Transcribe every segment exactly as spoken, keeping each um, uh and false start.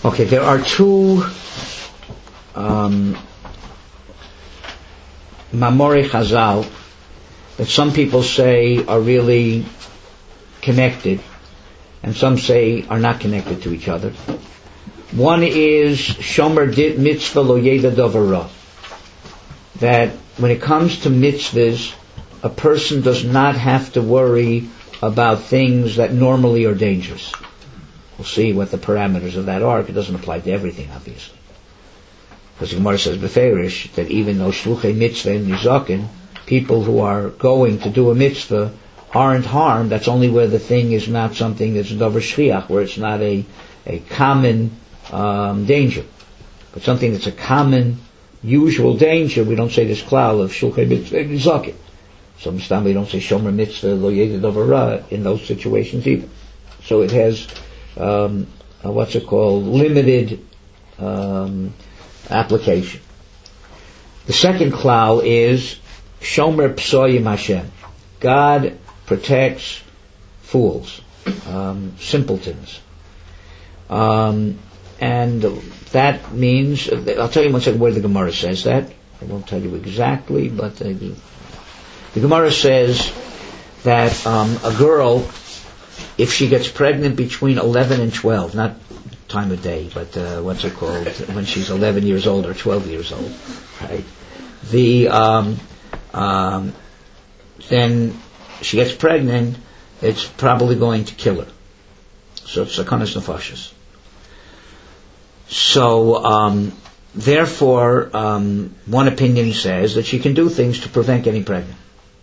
Okay, there are two um, Mamori Chazal that some people say are really connected, and some say are not connected to each other. One is Shomer dit mitzvah lo yeda davar ra, that when it comes to mitzvahs, a person does not have to worry about things that normally are dangerous. We'll see what the parameters of that are. It doesn't apply to everything, obviously. Because the Gemara says beferish that even though shluchei mitzvah and nizakin, people who are going to do a mitzvah aren't harmed. That's only where the thing is not something that's davar shchiach, where it's not a a common um, danger, but something that's a common, usual danger. We don't say this klal of shluchei mitzvah and nizakin. Sometimes we don't say shomer mitzvah lo yeda davar ra in those situations either. So it has um, uh, what's it called, limited um, application. The second klal is shomer psoyim Hashem. God protects fools, um, simpletons, um, and that means, I'll tell you one second where the Gemara says that. I won't tell you exactly, but uh, the Gemara says that um, a girl, if she gets pregnant between eleven and twelve, not time of day, but uh, what's it called, when she's eleven years old or twelve years old, right? The um, um, then she gets pregnant, it's probably going to kill her. So it's sakanas nefashos. So um, therefore, um, one opinion says that she can do things to prevent getting pregnant.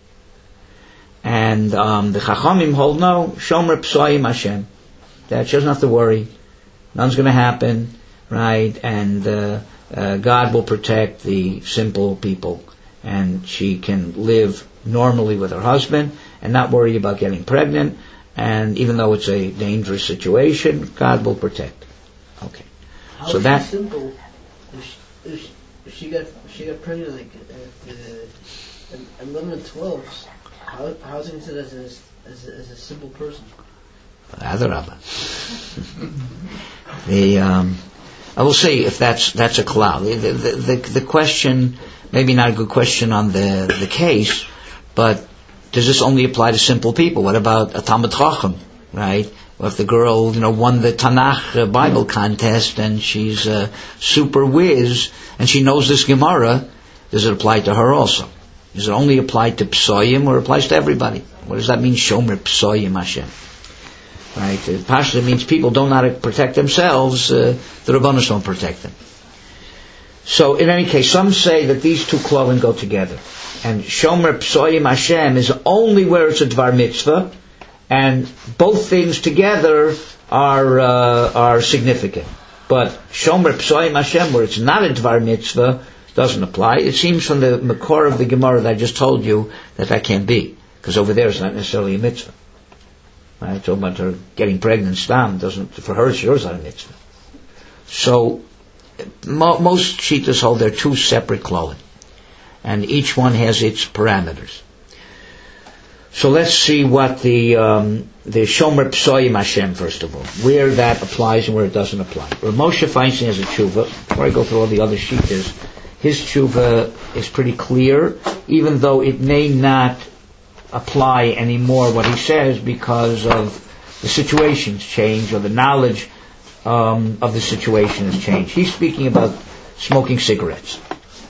And um, the Chachamim hold no, Shomer Psoyim Hashem, that she doesn't have to worry, nothing's going to happen, right? And uh, uh, God will protect the simple people, and she can live normally with her husband and not worry about getting pregnant. And even though it's a dangerous situation, God will protect. Okay. How so is that she simple? If she, if she, if she got if she got pregnant like uh, uh, eleven and twelve. How, how is it considered as a, as a, as a simple person? Adarabba. the um, I will say if that's that's a klal. The, the, the, the question, maybe not a good question on the the case, but does this only apply to simple people? What about a Talmid Chacham, right? Or if the girl, you know, won the Tanakh uh, Bible contest and she's a super whiz and she knows this Gemara, does it apply to her also? Does it only apply to Psoyim or applies to everybody? What does that mean, Shomer Psoyim Hashem? Right? Uh, Pashta means people don't know how to protect themselves, uh, the Rabbanos don't protect them. So in any case, some say that these two klavim go together. And Shomer Psoyim Hashem is only where it's a Dvar Mitzvah, and both things together are uh, are significant. But Shomer Psoyim Hashem, where it's not a Dvar Mitzvah, doesn't apply. It seems from the makor of the Gemara that I just told you that that can't be, because over there it's not necessarily a mitzvah. Right? So about her getting pregnant, stam doesn't, for her it's yours not a mitzvah. So mo- most shitas hold they're two separate klolim, and each one has its parameters. So let's see what the um, the Shomer Psoyim Hashem, first of all, where that applies and where it doesn't apply. Rav Moshe Feinstein has a tshuva. Before I go through all the other shitas, his tshuva is pretty clear, even though it may not apply anymore what he says because of the situation's change or the knowledge um, of the situation has changed. He's speaking about smoking cigarettes.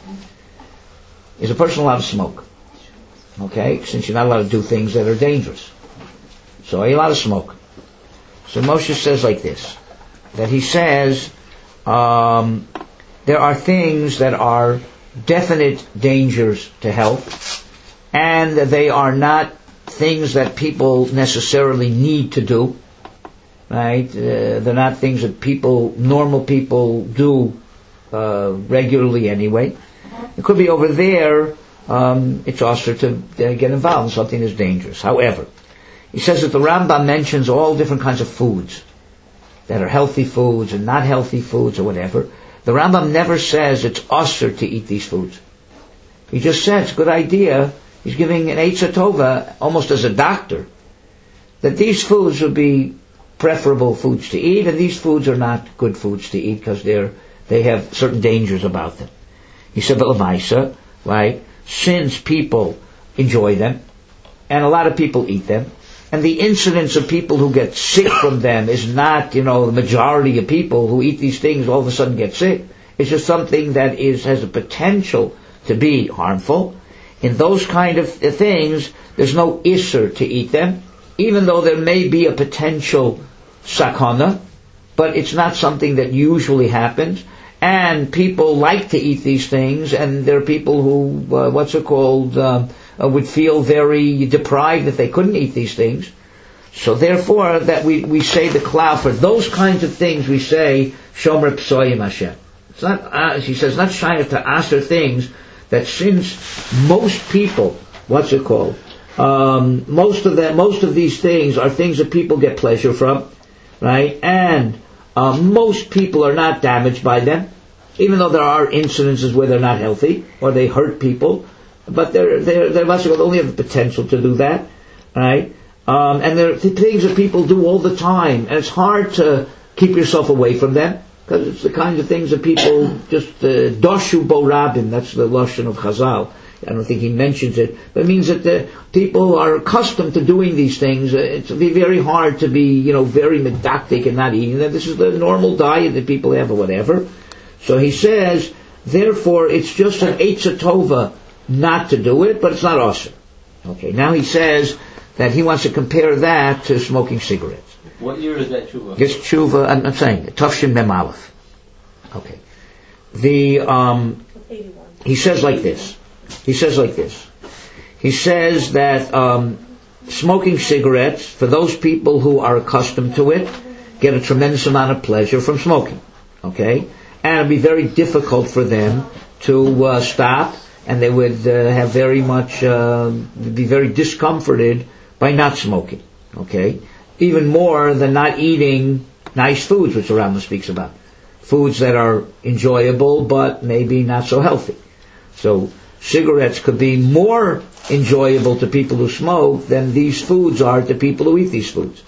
Is a person allowed to smoke? Okay, since you're not allowed to do things that are dangerous. So are you allowed to smoke? So Moshe says like this, that he says, um, there are things that are definite dangers to health, and they are not things that people necessarily need to do, right? Uh, they're not things that people, normal people do uh, regularly anyway. It could be over there, um, it's also to uh, get involved in something that's dangerous. However, he says that the Rambam mentions all different kinds of foods that are healthy foods and not healthy foods or whatever. The Rambam never says it's usher to eat these foods. He just says, good idea. He's giving an Eitzah Tova almost as a doctor, that these foods would be preferable foods to eat, and these foods are not good foods to eat because they're they have certain dangers about them. He said, but Lamaisa, right? Since people enjoy them, and a lot of people eat them, and the incidence of people who get sick from them is not, you know, the majority of people who eat these things all of a sudden get sick. It's just something that is has a potential to be harmful. In those kind of things, there's no isser to eat them, even though there may be a potential sakana, but it's not something that usually happens. And people like to eat these things, and there are people who, uh, what's it called, uh, uh, would feel very deprived if they couldn't eat these things. So therefore, that we, we say the klal for those kinds of things, we say shomer psoyim Hashem. It's not, uh, she says, not trying to aser things that since most people, what's it called, um, most of them, most of these things are things that people get pleasure from, right? And uh, most people are not damaged by them, even though there are incidences where they're not healthy or they hurt people. But they're, they're, they're they only have the potential to do that, right? Um, and they're the things that people do all the time, and it's hard to keep yourself away from them, because it's the kind of things that people just, doshu bo rabim, that's the lashon of Chazal. I don't think he mentions it, but it means that the people are accustomed to doing these things. It's be very hard to be, you know, very medactic and not eating them. This is the normal diet that people have or whatever. So he says, therefore, it's just an eitzah tova not to do it, but it's not awesome. Okay, now he says that he wants to compare that to smoking cigarettes. What year is that tshuva? This tshuva, I'm, I'm saying, Tafshin Mem Aleph. Okay. The, um, he says like this. He says like this. He says that, um, smoking cigarettes, for those people who are accustomed to it, get a tremendous amount of pleasure from smoking. Okay? And it'd be very difficult for them to, uh, stop, and they would uh, have very much, uh, be very discomforted by not smoking. Okay? Even more than not eating nice foods, which the Rambam speaks about. Foods that are enjoyable, but maybe not so healthy. So, cigarettes could be more enjoyable to people who smoke than these foods are to people who eat these foods.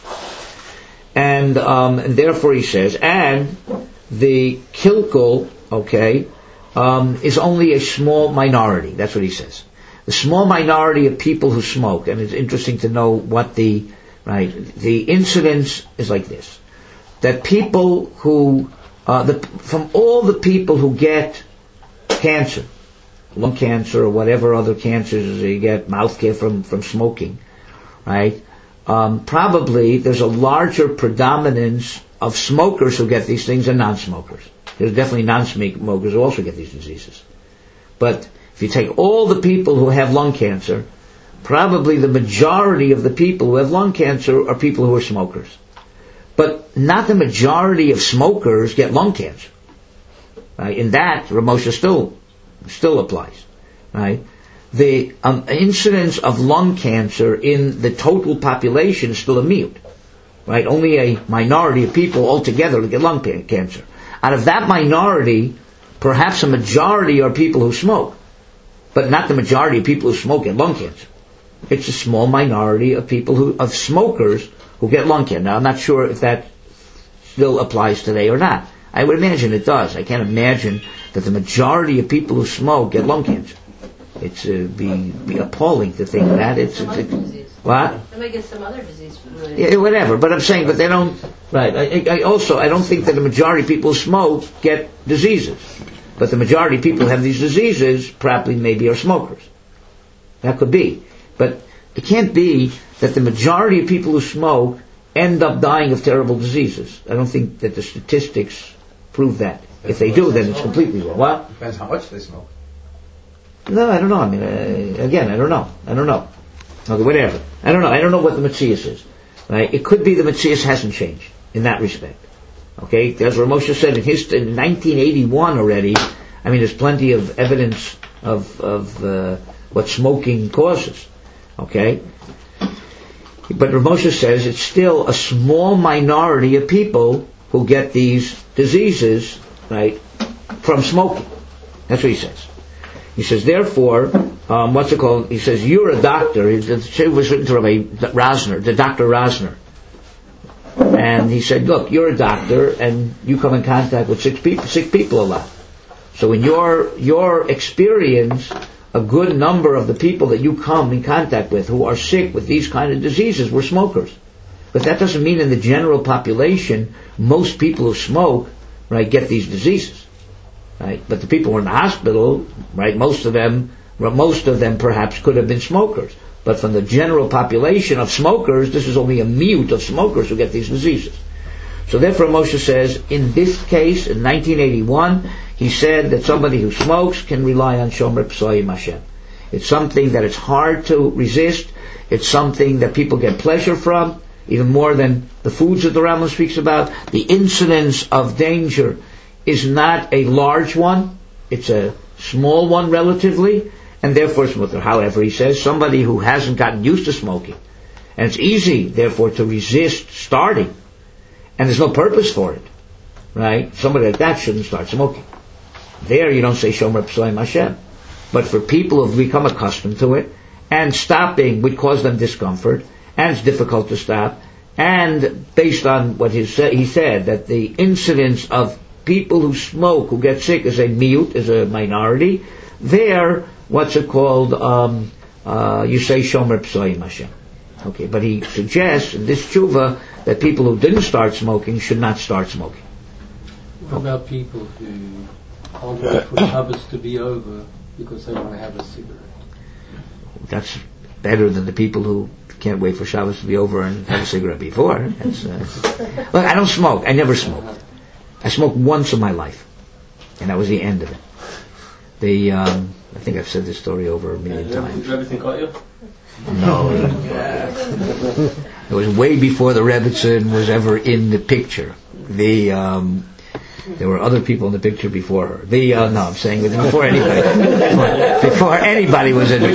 And, um, and therefore he says, and the kilkul, okay, Um, is only a small minority. That's what he says. The small minority of people who smoke, and it's interesting to know what the, right, the incidence is like this. That people who, uh, the, from all the people who get cancer, lung cancer or whatever other cancers you get, mouth cancer from, from smoking, right, um, probably there's a larger predominance of smokers who get these things than non-smokers. There's definitely non-smokers who also get these diseases. But if you take all the people who have lung cancer, probably the majority of the people who have lung cancer are people who are smokers. But not the majority of smokers get lung cancer. Right? In that, Ramosha still still applies. Right? The um, incidence of lung cancer in the total population is still a mute. Right? Only a minority of people altogether get lung cancer. Out of that minority, perhaps a majority are people who smoke, but not the majority of people who smoke get lung cancer. It's a small minority of people who, of smokers who get lung cancer. Now, I'm not sure if that still applies today or not. I would imagine it does. I can't imagine that the majority of people who smoke get lung cancer. It's uh, be, be appalling to think that. It's, it's, it's what? They might get some other disease. Yeah, whatever. But I'm saying, but they don't. Right. I, I also, I don't think that the majority of people who smoke get diseases. But the majority of people who have these diseases probably maybe are smokers. That could be. But it can't be that the majority of people who smoke end up dying of terrible diseases. I don't think that the statistics prove that. If they do, then it's completely wrong. What? Depends how much they smoke. No, I don't know. I mean, uh, again, I don't know. I don't know. Okay, whatever. I don't know. I don't know what the Metzias is. Right? It could be the Metzias hasn't changed in that respect. Okay? As Ramosha said in his in nineteen eighty-one already, I mean, there's plenty of evidence of of uh, what smoking causes. Okay? But Ramosha says it's still a small minority of people who get these diseases, right, from smoking. That's what he says. He says, therefore, um, what's it called? He says, you're a doctor. It was written to Rabbi Rosner, the Doctor Rosner. And he said, look, you're a doctor, and you come in contact with sick people, sick people a lot. So in your your experience, a good number of the people that you come in contact with who are sick with these kind of diseases were smokers. But that doesn't mean in the general population, most people who smoke, right, get these diseases, right? But the people who are in the hospital, right, most of them, well, most of them perhaps could have been smokers. But from the general population of smokers, this is only a mute of smokers who get these diseases. So therefore Moshe says, in this case, in nineteen eighty-one, he said that somebody who smokes can rely on Shomer Psoyim Hashem. It's something that it's hard to resist. It's something that people get pleasure from, even more than the foods that the Rambam speaks about. The incidence of danger is not a large one. It's a small one relatively, and therefore smoker. However, he says, somebody who hasn't gotten used to smoking, and it's easy, therefore, to resist starting, and there's no purpose for it, right? Somebody like that shouldn't start smoking. There you don't say Shomer Psoyim Hashem. But for people who have become accustomed to it, and stopping would cause them discomfort, and it's difficult to stop, and based on what he said, he said that the incidence of people who smoke, who get sick, is a mute, is a minority, there, what's it called, um, uh, you say Shomer Psoyim Hashem. Okay, but he suggests in this tshuva that people who didn't start smoking should not start smoking. What about people who can't wait for Shabbos to be over because they want to have a cigarette? That's better than the people who can't wait for Shabbos to be over and have a cigarette before. That's, uh, look, I don't smoke. I never smoked. I smoked once in my life, and that was the end of it. The um, I think I've said this story over a million yeah, times. Did everything got you? No. It was way before the Rebbitzin was ever in the picture. The um, there were other people in the picture before her. The uh, no, I'm saying before anybody. Before anybody was in the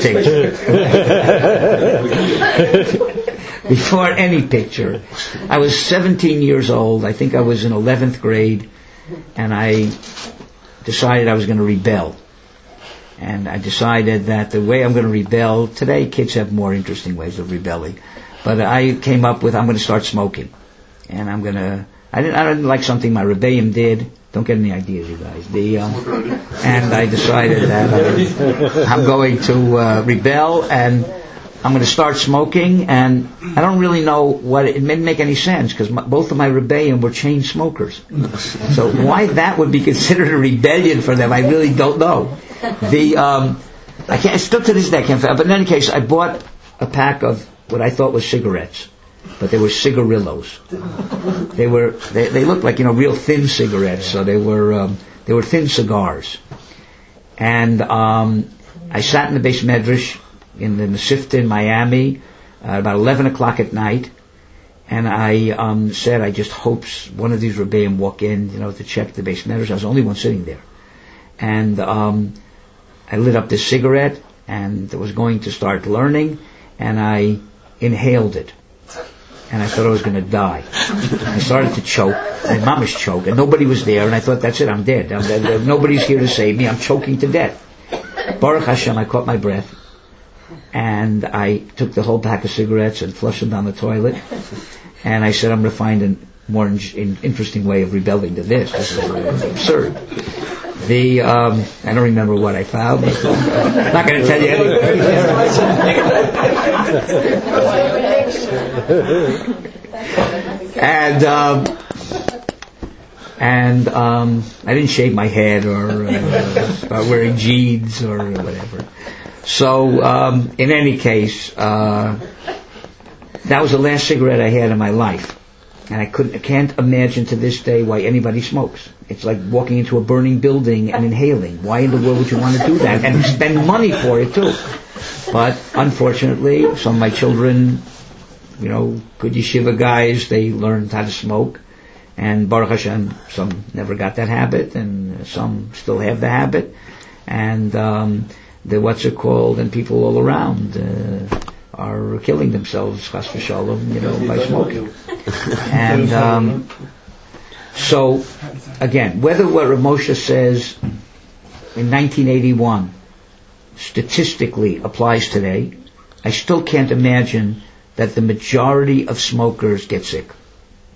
picture. Before any picture. I was seventeen years old. I think I was in eleventh grade, and I decided I was going to rebel. And I decided that the way I'm going to rebel, today kids have more interesting ways of rebelling, but I came up with, I'm going to start smoking. And I'm going to, I didn't, I didn't like something my Rebbeim did. Don't get any ideas, you guys. The, um, and I decided that uh, I'm going to uh, rebel, and I'm going to start smoking, and I don't really know what, it didn't make any sense, because both of my Rebbeim were chain smokers. So why that would be considered a rebellion for them, I really don't know. The um, I can't. Still to this day, I can't. But in any case, I bought a pack of what I thought was cigarettes, but they were cigarillos. They were. They, they looked like, you know, real thin cigarettes. So they were. Um, they were thin cigars. And um, I sat in the Beis Medrash in the Mesivta in Miami uh, about eleven o'clock at night, and I um, said, I just hope one of these Rebbeim walk in, you know, to check the Beis Medrash. I was the only one sitting there, and um, I lit up this cigarette and was going to start learning, and I inhaled it. And I thought I was going to die. I started to choke, my mama's choke, and nobody was there, and I thought, that's it, I'm dead. I'm dead. Nobody's here to save me, I'm choking to death. Baruch Hashem, I caught my breath, and I took the whole pack of cigarettes and flushed them down the toilet, and I said, I'm going to find a more in- in- interesting way of rebelling than this. This is absurd. The um, I don't remember what I found. But, uh, I'm not going to tell you anything. and um, and um, I didn't shave my head or uh, start wearing jeans or whatever. So um, in any case, uh, that was the last cigarette I had in my life. And I couldn't, I can't imagine to this day why anybody smokes. It's like walking into a burning building and inhaling. Why in the world would you want to do that? And spend money for it too. But unfortunately, some of my children, you know, good yeshiva guys, they learned how to smoke. And Baruch Hashem, some never got that habit, and some still have the habit. And um, the what's it called, and people all around uh, are killing themselves, chas v'shalom, you know, by smoking. And um, so, again, whether what Rav Moshe says in nineteen eighty-one statistically applies today, I still can't imagine that the majority of smokers get sick.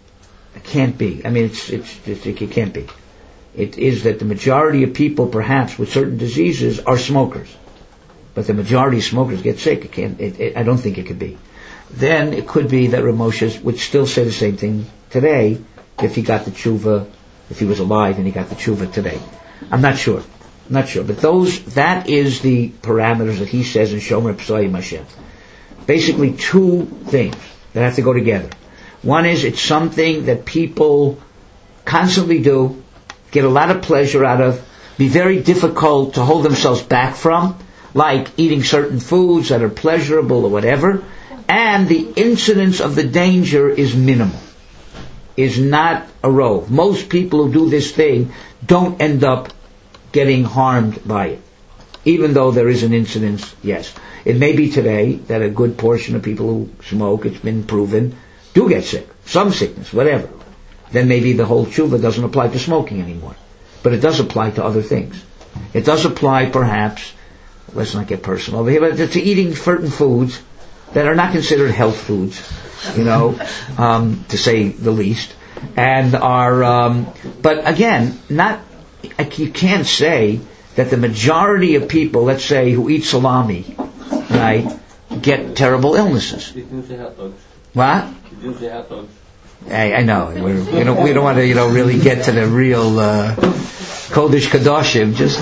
It can't be. I mean, it's, it's, it's, it can't be. It is that the majority of people, perhaps, with certain diseases are smokers. But the majority of smokers get sick. It can't, it, it, I don't think it could be. Then it could be that Rav Moshe would still say the same thing today if he got the tshuva, if he was alive and he got the tshuva today. I'm not sure. I'm not sure. But those, that is the parameters that he says in Shomer Psoyim Hashem. Basically two things that have to go together. One is it's something that people constantly do, get a lot of pleasure out of, be very difficult to hold themselves back from, like eating certain foods that are pleasurable or whatever, and the incidence of the danger is minimal, is not a rove. Most people who do this thing don't end up getting harmed by it, even though there is an incidence, yes. It may be today that a good portion of people who smoke, it's been proven, do get sick, some sickness, whatever. Then maybe the whole tshuva doesn't apply to smoking anymore. But it does apply to other things. It does apply, perhaps, let's not get personal over here, but to eating certain foods that are not considered health foods, you know, um, to say the least, and are, um, but again, not, you can't say that the majority of people, let's say, who eat salami, right, get terrible illnesses. You didn't say hot dogs. What? You didn't say hot dogs. I, I know. We're, we don't. We don't want to, you know, really get to the real uh, Kodesh Kadoshim. Just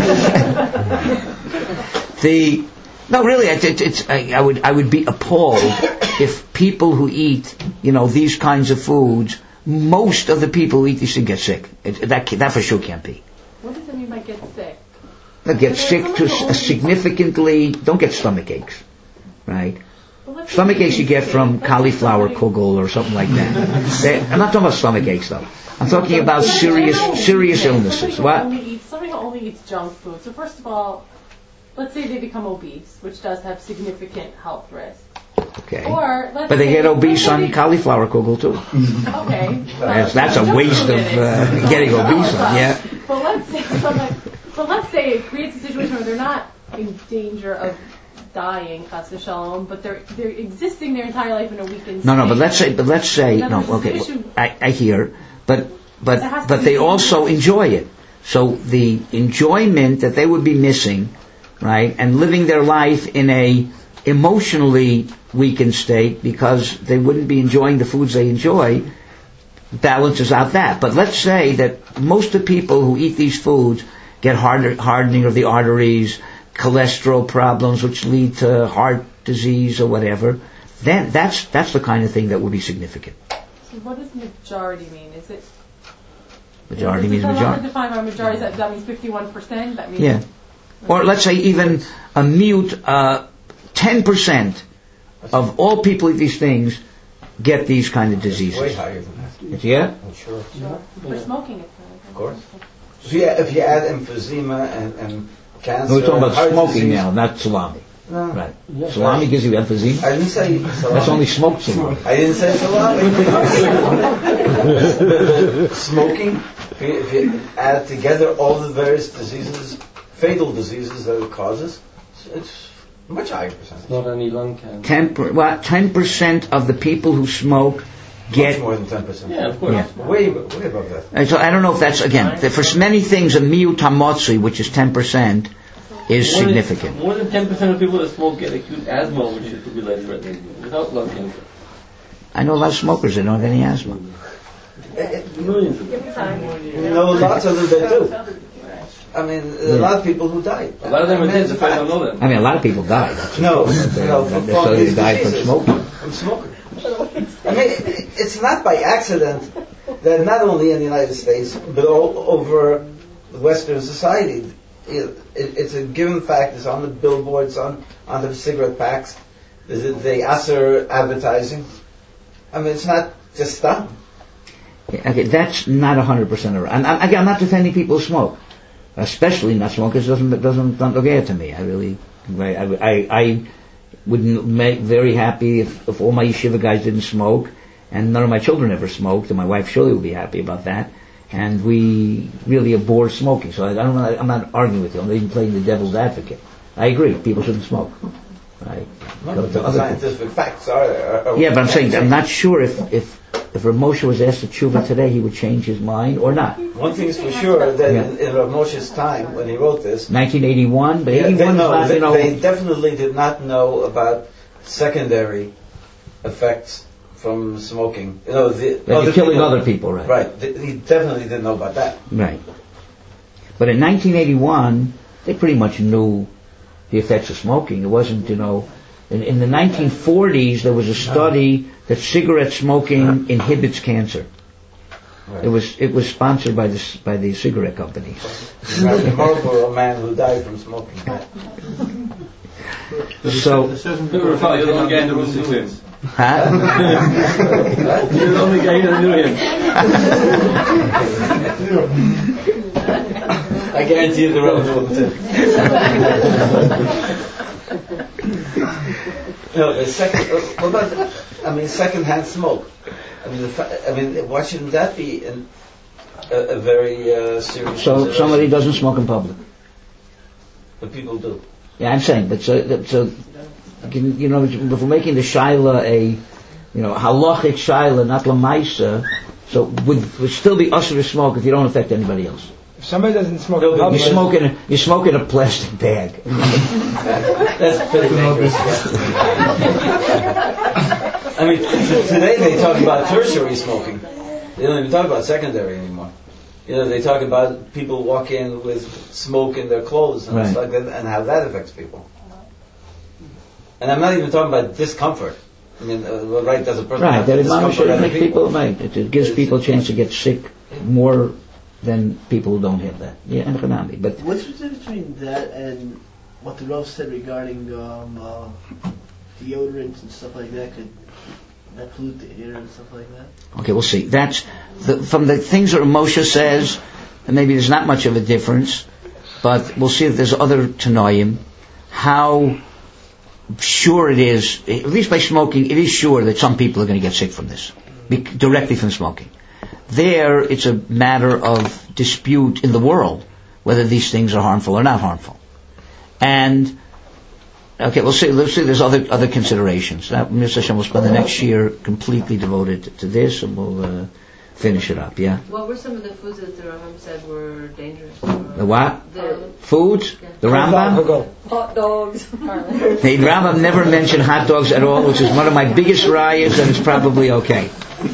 uh, the no, really. It, it's. I, I would. I would be appalled if people who eat, you know, these kinds of foods, most of the people who eat these things get sick. It, that that for sure can't be. What does it mean by get sick? They get sick to s- significantly. Don't get stomach aches, right? Stomach aches you get from cauliflower kugel or something like that. They, I'm not talking about stomach aches though. I'm talking about serious, serious illnesses. What? Somebody who only eats junk food. So first of all, let's say they become obese, which does have significant health risks. Okay. Or let's but they say, get obese say on they, cauliflower kugel too. Okay. That's, that's a waste of uh, getting obese on. Yeah. But let's say, but let's say it creates a situation where they're not in danger of dying, chas v'shalom, but they're they're existing their entire life in a weakened state. No, no, but let's say, but let's say, no, okay, I, I hear, but but but they also enjoy it. So the enjoyment that they would be missing, right, and living their life in a emotionally weakened state because they wouldn't be enjoying the foods they enjoy, balances out that. But let's say that most of the people who eat these foods get hard, hardening of the arteries, cholesterol problems which lead to heart disease or whatever, then that's that's the kind of thing that would be significant. So what does majority mean? Is it majority is means it majority? Define by majority. That, that means fifty-one percent. That means yeah. Or let's say even a mute uh, ten percent of all people with these things get these kind of diseases. Way higher than that. Yeah. I'm sure. Sure. For smoking, it's of course. If you if you add emphysema and, and cancer, no, we're talking about smoking disease, now, not salami. No. Right. Yeah, salami right. gives you emphysema. I didn't say salami. That's only smoked salami. I didn't say salami. Smoking, if you, if you add together all the various diseases, fatal diseases that it causes, it's much higher percentage. Not any lung cancer. Ten per, well, ten percent of the people who smoke get much more than ten percent. Yeah, of course. Yeah. Way, way above that. And so I don't know if that's again for many things a miyut hamotzi, which is ten percent, is More than- significant. More than ten percent of people that smoke get acute asthma, which could be life-threatening, without lung cancer. I know a lot of smokers that don't have any asthma. Millions of them. You know, lots of them that do. I mean, a Yeah. lot of people who die. A lot of them I are mean, dead, it's a if I fact. don't know them. I mean, a lot of people die. That's No, They no, don't from necessarily these die from diseases. smoking. From smoking. I mean, it's not by accident that not only in the United States, but all over Western society, it, it, it's a given fact. It's on the billboards, on, on the cigarette packs, the, the Aser advertising. I mean, it's not just done. Okay, that's not one hundred percent right. And I, again, I'm not defending people who smoke, especially not smokers. Doesn't doesn't don't get to me. I really, I, I, I would make very happy if, if all my yeshiva guys didn't smoke, and none of my children ever smoked, and my wife surely would be happy about that. And we really abhor smoking. So I, I don't know. I'm not arguing with you. I'm even playing the devil's advocate. I agree. People shouldn't smoke. Right. No, but the scientific facts are, are, are Yeah, but I'm saying I'm not sure if if if Rav Moshe was asked to tshuva today, he would change his mind or not. One thing is for sure that Yeah. in, in Rav Moshe's time when he wrote this, nineteen eighty-one, but yeah, they, eighty-one is know, not, they, you know. they definitely did not know about secondary effects from smoking. You know, the, that you're killing other people, right? Right. Th- He definitely didn't know about that. Right. But in nineteen eighty-one, they pretty much knew the effects of smoking. It wasn't, you know, in, in the nineteen forties there was a study that cigarette smoking inhibits cancer. Right. It was it was sponsored by the by the cigarette companies. Imagine horrible a man who died from smoking. So, Rafal, you're the only guy in the room who knew him. huh? You're the only guy who knew him. I guarantee you the room knew him too. No, the second. Uh, what about? The, I mean, second-hand smoke. I mean, the fa- I mean, why shouldn't that be an, a, a very uh, serious? So consideration? somebody doesn't smoke in public. But people do. Yeah, I'm saying, but so, that- so you know, if we're making the shaila a, you know, halachic shaila, not lamaisa, so would would still be usher to smoke if you don't affect anybody else. If somebody doesn't smoke, No, in but public, You smoke in a, you smoke in a plastic bag. That's pretty dangerous. I mean, t- today they talk about tertiary smoking. They don't even talk about secondary anymore. You know, they talk about people walk in with smoke in their clothes and Right. stuff like that, and how that affects people. And I'm not even talking about discomfort. I mean, uh, what right does a person Right, have that to it discomfort other makes people? people, right, it, it gives people a chance to get sick more than people who don't have that. Yeah, and Hanami, but What's the difference between that and what the Rav said regarding um, uh, deodorants and stuff like that? Could that pollute the air and stuff like that? okay, we'll see. That's the, from the things that Moshe says. And maybe there's not much of a difference, but we'll see if there's other Tanoim. How sure it is, at least by smoking, it is sure that some people are going to get sick from this, be, directly from smoking. There, it's a matter of dispute in the world whether these things are harmful or not harmful. And okay, we'll see. Let's see. There's other other considerations. Now, Mister Hashem will spend the next year completely devoted to this, and we'll uh, finish it up. Yeah. What were some of the foods that the Rambam said were dangerous? The what? The Foods? The Rambam? hot dogs. The Rambam never mentioned hot dogs at all, which is one of my biggest riots, and it's probably okay.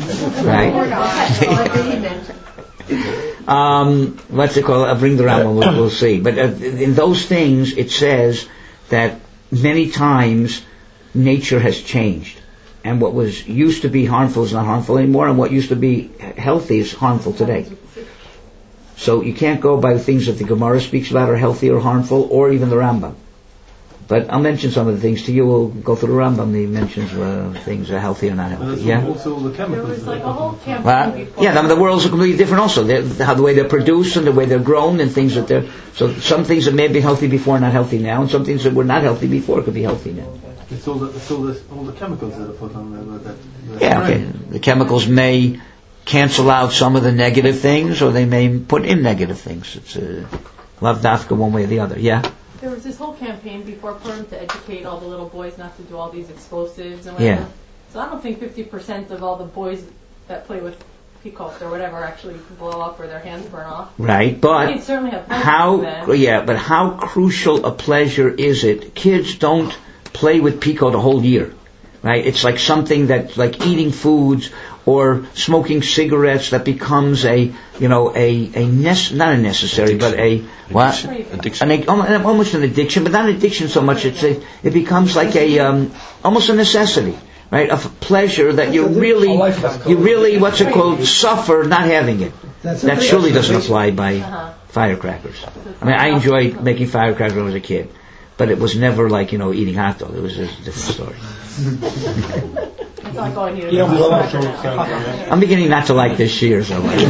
Right? um, what's it called? I'll bring the Rambam, we'll, we'll see. But uh, in those things, it says that many times nature has changed. And what was used to be harmful is not harmful anymore, and what used to be healthy is harmful today. So you can't go by the things that the Gemara speaks about are healthy or harmful, or even the Rambam. But I'll mention some of the things to you. We'll go through the Rambam. He mentions uh, things are healthy or not healthy. Yeah. Also the There chemicals. was like a whole campaign Well, before. yeah, I mean, the worlds are completely different also. They're, how the way they're produced and the way they're grown and things that they're... So some things that may be healthy before are not healthy now, and some things that were not healthy before could be healthy now. It's all the, it's all the, all the chemicals that are put on there. That, that Yeah, okay. The chemicals may cancel out some of the negative things, or they may put in negative things. It's uh, lav dafka one way or the other. Yeah. There was this whole campaign before Purim to educate all the little boys not to do all these explosives and whatever. Yeah. So I don't think fifty percent of all the boys that play with peacocks or whatever actually blow up or their hands burn off. Right, but Kids certainly have pleasure how? with that. Yeah, but how crucial a pleasure is it? Kids don't play with pico the whole year, right? It's like something that, like eating foods or smoking cigarettes, that becomes a, you know, a a nec- not a necessary, but a what? Addiction. An, almost an addiction, but not an addiction so much. It's a, it becomes like a um, almost a necessity, right? Of pleasure that you really, you really, what's it called, suffer not having it. That surely doesn't apply by Uh-huh. firecrackers. I mean, I enjoyed making firecrackers when I was a kid, but it was never like, you know, eating hot dogs. It was a different story. That's all I need to You don't know. blow up Right now. I'm beginning not to like this year so much.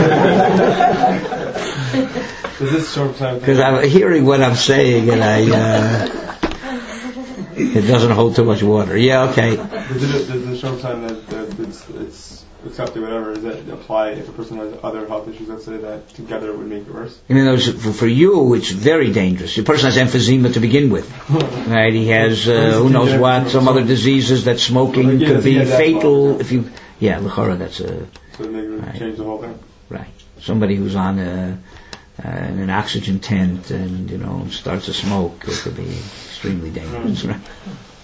Does this short time? Because I'm hearing what I'm saying and I, uh, it doesn't hold too much water. Yeah, okay. Does it, does the short time that, that it's, it's accepted, whatever, does that apply if a person has other health issues, let's say, that together would make it worse? I mean, those, for, for you, it's very dangerous. The person has emphysema to begin with, right? He has, uh, who knows what, some other diseases that smoking could be fatal if you, Yeah, l'chora, that's a So maybe we Right. change the whole thing. right. Somebody who's on a uh, in an oxygen tent and you know starts to smoke, it could be extremely dangerous. Right?